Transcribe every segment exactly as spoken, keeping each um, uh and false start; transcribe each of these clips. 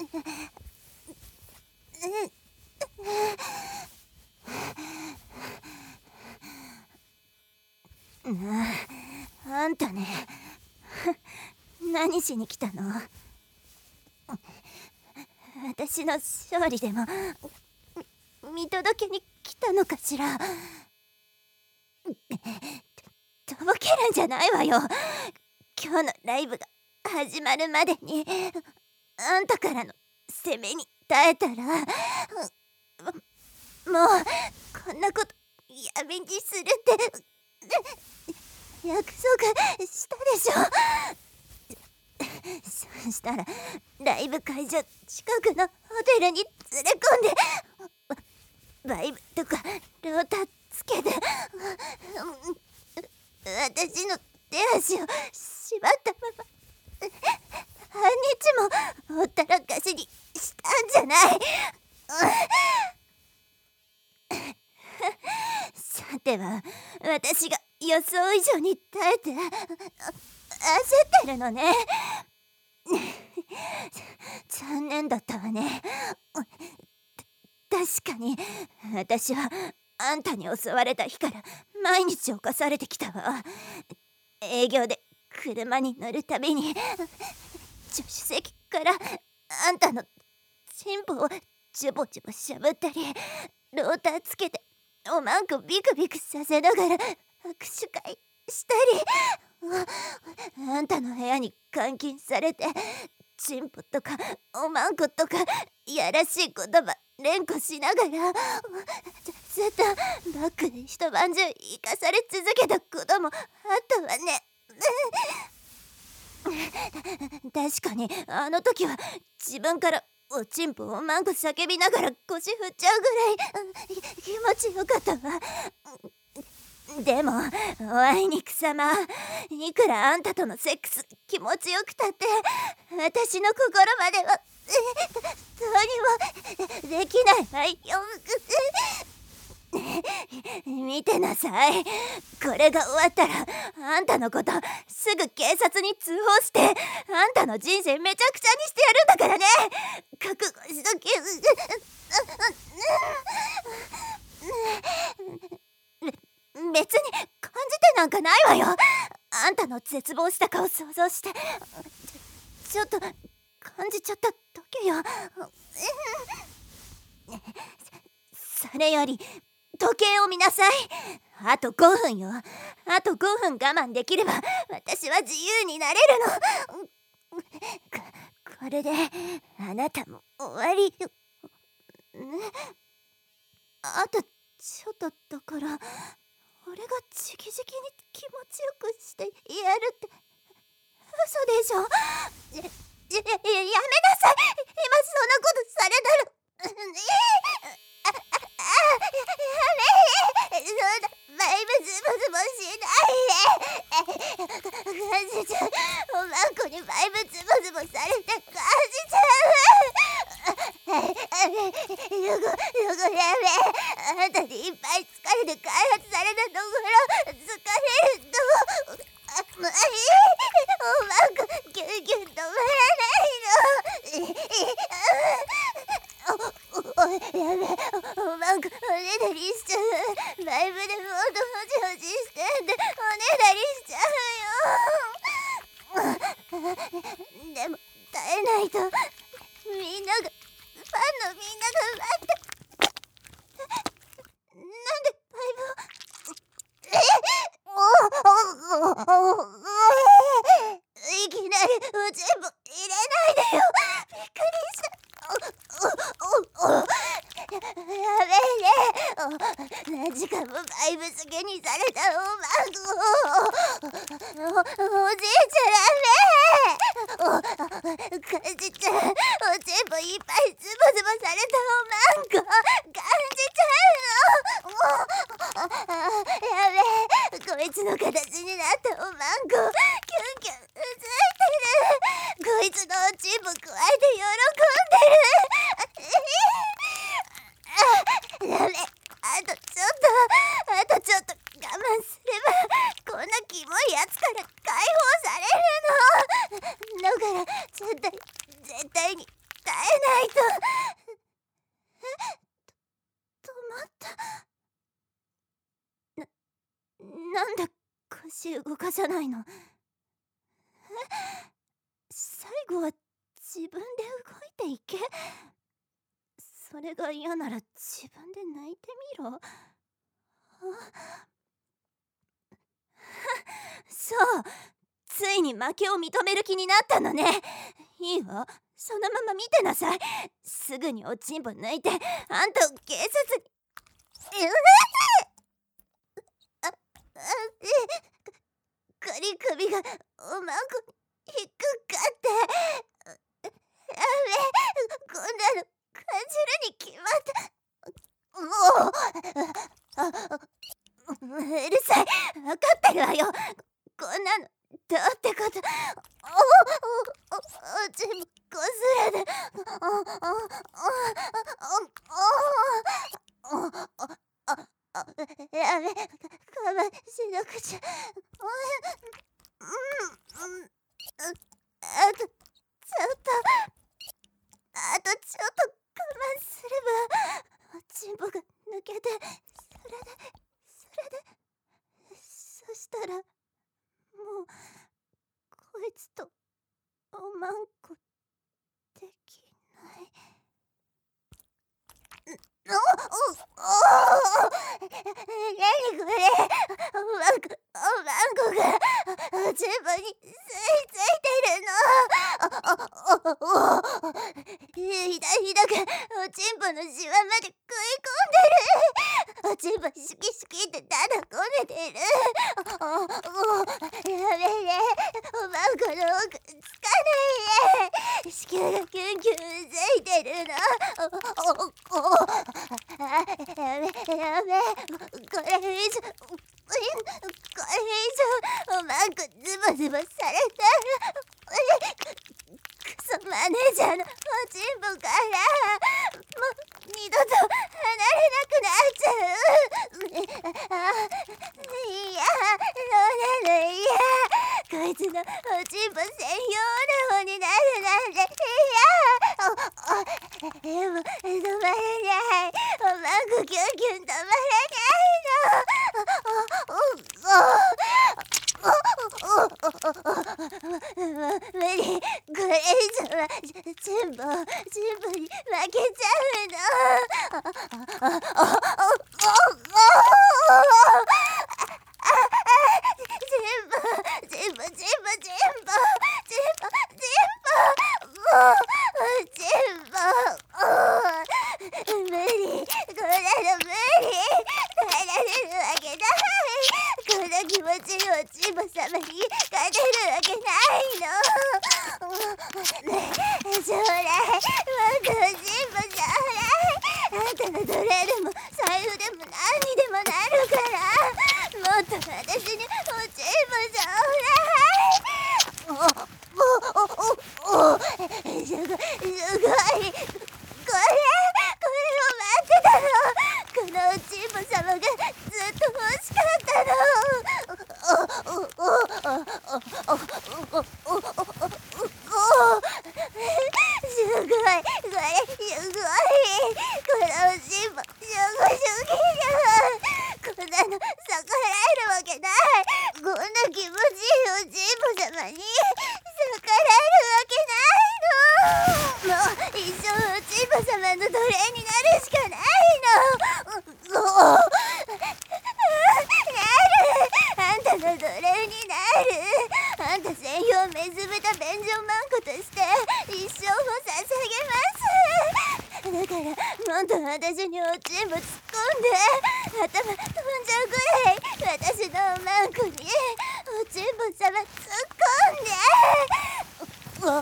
なあ、あんたね、何しに来たの？私の勝利でも見届けに来たのかしら。とぼけるんじゃないわよ。今日のライブが始まるまでにあんたからの攻めに耐えたら、もうこんなことやめにするって約束したでしょ。そしたらライブ会場近くのホテルに連れ込んでバイブとかロータつけて私の手足を縛ったまま半日もほったらかしにしたんじゃない。さては私が予想以上に耐えて焦ってるのね。残念だったわね。確かに私はあんたに襲われた日から毎日侵されてきたわ。営業で車に乗るたびに助手席からあんたのチンポをジュボジュボしゃぶったり、ローターつけておまんこビクビクさせながら握手会したり、あんたの部屋に監禁されてチンポとかおまんことかやらしい言葉連呼しながらずっとバックで一晩中生かされ続けたこともあったわね。確かにあの時は自分からおちんぽをマンコ叫びながら腰振っちゃうぐらい気持ちよかったわ。でもおあいにくさま、いくらあんたとのセックス気持ちよくたって私の心まではどうにもできないわよ。見てなさい。これが終わったらあんたのことすぐ警察に通報してあんたの人生めちゃくちゃにしてやるんだからね。覚悟しとけ。別に感じてなんかないわよ。あんたの絶望した顔想像してちょ、ちょっと感じちゃっただけよ。それより時計を見なさい。あとごふんよ。あとごふん我慢できれば私は自由になれるの。こ、これであなたも終わり。あとちょっとだから俺が直々に気持ちよくしてやるって嘘でしょ。や、や、やめなさい。今そんなことされたらあ、あ、あ、やめそうだ、バイブズボズボしないで。感じちゃう。おまんこにバイブズボズボされて感じちゃう。よご、よごやめ。あんたにいっぱい疲れて開発されたところ疲れるとあ、もうおまんこギュンギュン止まらないの。お、お、やめ。おまんこおねだりしちゃう。ライブでもっとホジホジしてんでおねだりしちゃうよ。でも耐えないとみんながファンのみんなが待って。なんでバイブをえいきなりおちんぽ入れないでよ。びっくりした。やめね。何時間もバイブ漬けにされたおまんこを お, お, おじいちゃダメ。お感じちゃう。おちんぽいっぱいズボズボされたおまんこ感じちゃうの。やめ。こいつの形になったおまんこキュンキュンうずいてる。こいつのおちんぽくわえて喜んでる。ダメ。あとちょっとあとちょっと我慢すればこんなキモいやつから解放されるの。だから絶対絶対に耐えなんで腰動かさないの？え、最後は自分で動いていけ。それが嫌なら自分で泣いてみろ。そう、ついに負けを認める気になったのね。いいわ、そのまま見てなさい。すぐにおちんぽ抜いてあんたを警察に。うわああかり首がおまんこに引っかかって。やべ、こんなの感じるに決まった。もううるさい、分かってるわよ。こんなのどうってこと。おおおおちんこすらで。おおおおおおやべ、我慢しなくちゃ。うんうん、あとちょっと、あとちょっと我慢すればおちんぽが抜けて、それでそれでそしたらもうこいつとおまんこできない。おおおお、なにこれ。おまんこおまんこがおちんぽに吸い付いてるの。おおおお、ひだひだがおちんぽのシワまで食い込んでる。おちんぽシュキシュキってただこねてる。おお、やべえね、おまんこの奥つかないね。子宮がキュンキュンついてるの。おおおお、あ、やべやべ、これ以上これ以上おまんこズボズボされたらクソマネージャーのおちんぽからもう二度と離れなくなっちゃう。あ、いや、そうなの嫌。こいつのおちんぽ専用な方になるなんて嫌。おお、でも止まれない。おまんこキュンキュン止まらないの。無理、これ以上はチンポチンポに負けちゃうの。チンポチンポチンポチンポチンポチンポもうチンポ無理、こんなの無理、耐えられるわけない。こんな気持ちいいおちんぽ様に勝てるわけないの。ねえ、将来もっとおちんぽ将来あんたの奴隷でも財布でも何にでもなるから、もっと私におちんぽ将来。おおおおお、すごいすごい、これこれを待ってたの。このおちんぽ様がずっと欲しかったの。おおおおおおおおおお、すごい、これすごい、このおちんぽすごすぎる。こんなの逆らえるわけない。こんな気持ちいいおちんぽ様に逆らえるわけないの。もう一生おちんぽ様の奴隷になるしかないの。おお、あんたの奴隷になる。あんた専用メス豚便所マンコとして一生を捧げます。だからもっと私におちんぽ突っ込んで頭飛んじゃうぐらい私のおまんこにおちんぽ様突っ込んで。おおお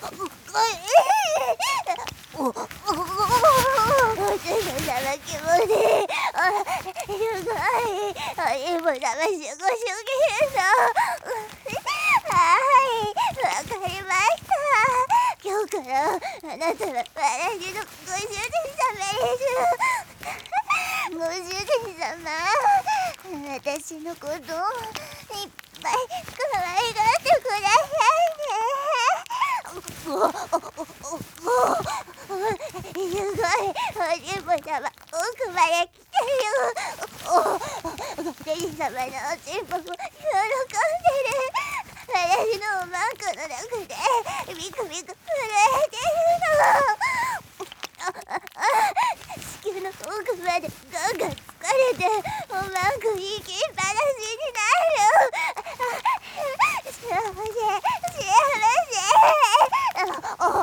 おおおちんぽ様気持ちいい。あ、すごい、おちんぽ様すごすぎるの。はい、わかりました。今日からあなたは私のご主人様です。ご主人様、私のことをいっぱい可愛がってくださいね。おおおおお、すごい、おちんぽ様奥まで来てる。おお、私様のおちんぽも喜んでる。私のおまんこの中でビクビク震えてるの。子宮の奥までガンガン疲れておまんこ行きっぱなしになる。幸せ幸せ。おおお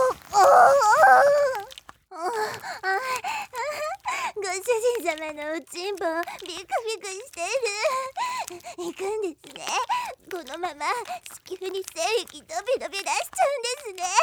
ご主人様のおちんぽビクビクしてる。行くんですね。このまま子宮に精液ドビドビ出しちゃうんですね。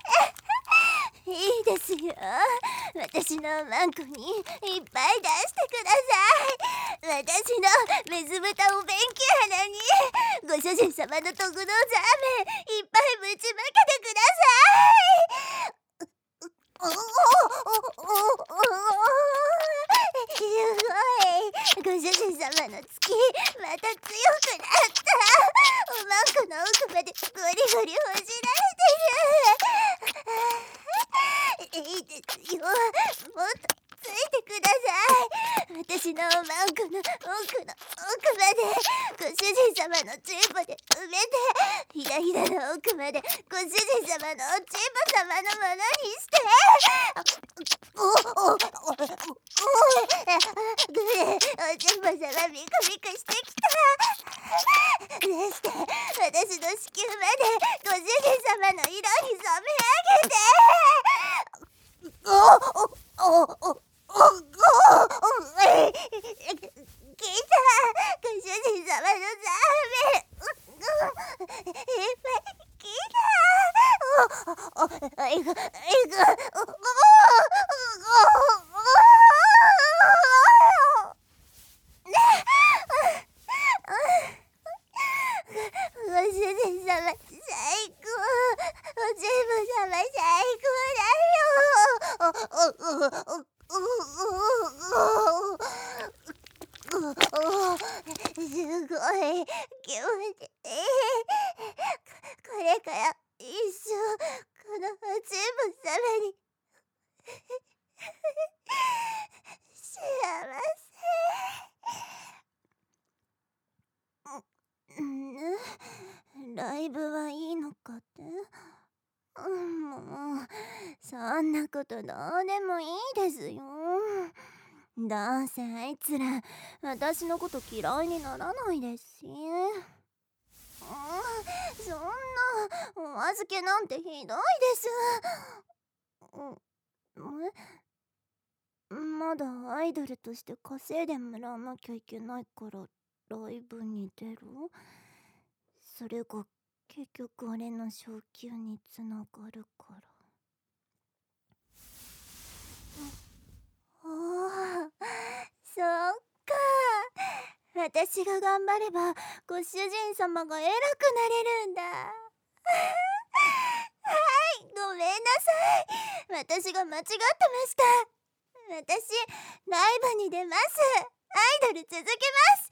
いいですよ。私のおまんこにいっぱい出してください。私のメズ豚お勉強花にご主人様の特納ザーメンいっぱいぶちまけてください。おおおおおすごい。ご主人様の月また強くなった。おまんこの奥までゴリゴリほじられてる。いいですよ。もっとついてください。私のおまんこの奥の奥までご主人様のチンポで埋めて、ひだひだの奥までご主人様のおチンポ様のものにして。おおおおおぐれ、おちんぽ様ビクビクしてきた。そして私の子宮までご主人様の色に染め上げて。おおおおおお聞いた。ご主人様のザーメンいっぱい聞いた。おおおいくいくおおおご主人様最高。おちんぽ様最高だよ。おおおおおおすごい気持ちいい。これから一生このおちんぽ様に幸せ。んライブはいいのかって。もうそんなことどうでもいいですよ。どうせあいつら私のこと嫌いにならないですし。そんなお預けなんてひどいです。えまだアイドルとして稼いでもらわなきゃいけないからライブに出る。それが結局俺の昇級につながるから。おお、そっか。私が頑張ればご主人様が偉くなれるんだ。はい、ごめんなさい。私が間違ってました。私ライブに出ます。アイドル続けます。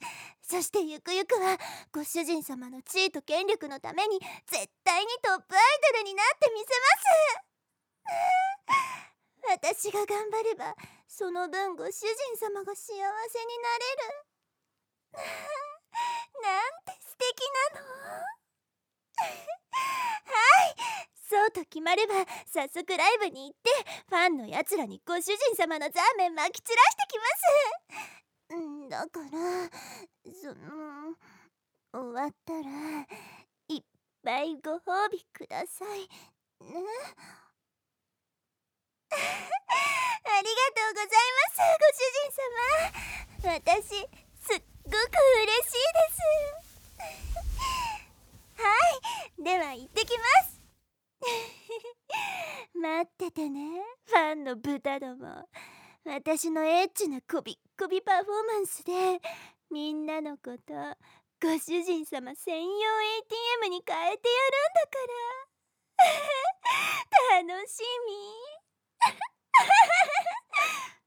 そしてゆくゆくはご主人様の地位と権力のために絶対にトップアイドルになってみせます。私が頑張ればその分ご主人様が幸せになれる。なんて素敵なの。はい、そうと決まれば早速ライブに行ってファンのやつらにご主人様のザーメンまき散らしてきます。んだからその終わったらいっぱいご褒美くださいね。ありがとうございます、ご主人様。私すっごく嬉しいです。はい、では行ってきます待っててね、ファンの豚ども。私のエッチなこびっこびパフォーマンスでみんなのことご主人様専用 エーティーエム に変えてやるんだから楽しみ